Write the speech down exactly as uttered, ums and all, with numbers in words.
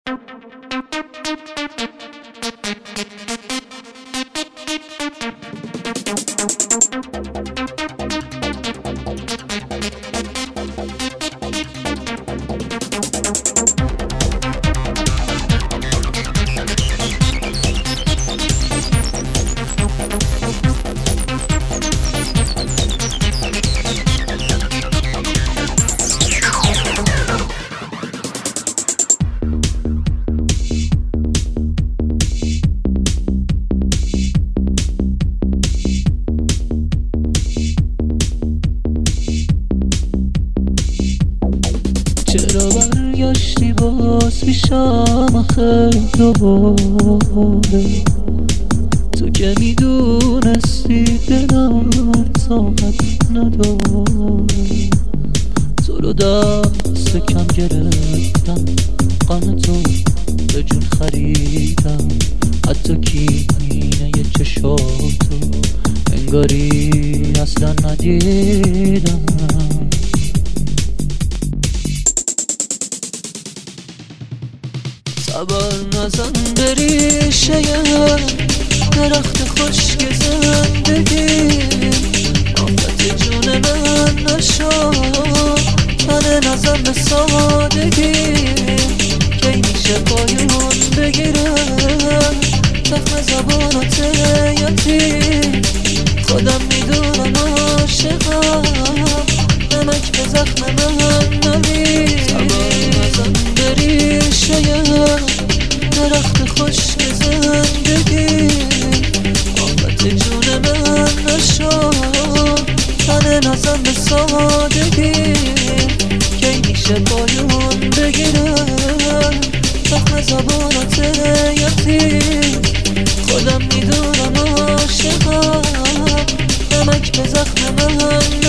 چرا برگشتی باز پیشم آخه دوباره؟ تو که میدونستی دلم طاقت نداره. تو رو دست کم گرفتم، غم تو به جون خریدم، حتی کینه چشاتو انگاری اصلا ندیدم. صبر نزن بری شاید درخت خشک زندگی، آفت جون من نشو تن نزن به سادگی. کی میشه پایون بگیره تخم زبانات یتی؟ خودم میدونم عاشقم، نمک به زخم من نمی. صبر نزن بری شاید درخت خشک زندگی، آفت جون من نشو تن نزن به سادگی. کی میشه پایون بگیره تخم زبانات یتی؟ خودم میدونم عاشقم، نمک به زخم من